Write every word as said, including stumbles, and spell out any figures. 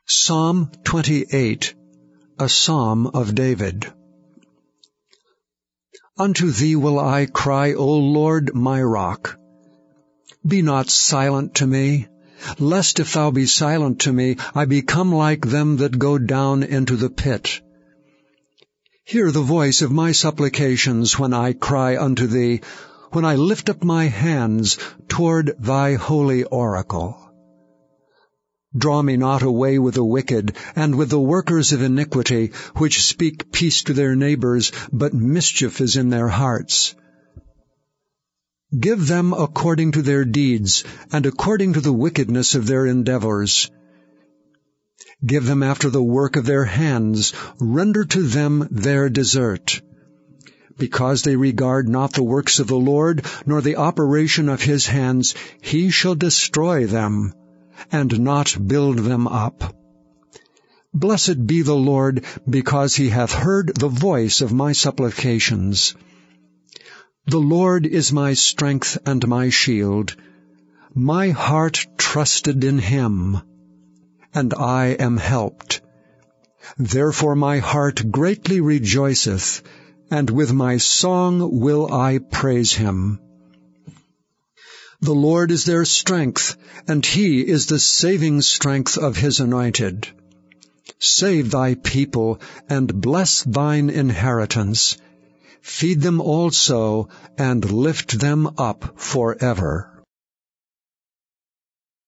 Psalm twenty-eight, a psalm of David. Unto thee will I cry, O Lord, my rock. Be not silent to me, lest if thou be silent to me, I become like them that go down into the pit. Hear the voice of my supplications when I cry unto thee, when I lift up my hands toward thy holy oracle. Draw me not away with the wicked, and with the workers of iniquity, which speak peace to their neighbors, but mischief is in their hearts. Give them according to their deeds, and according to the wickedness of their endeavors. Give them after the work of their hands, render to them their desert. Because they regard not the works of the Lord, nor the operation of his hands, he shall destroy them, and not build them up. Blessed be the Lord, because he hath heard the voice of my supplications. The Lord is my strength and my shield. My heart trusted in him, and I am helped. Therefore my heart greatly rejoiceth, and with my song will I praise him. The Lord is their strength, and he is the saving strength of his anointed. Save thy people, and bless thine inheritance. Feed them also, and lift them up forever.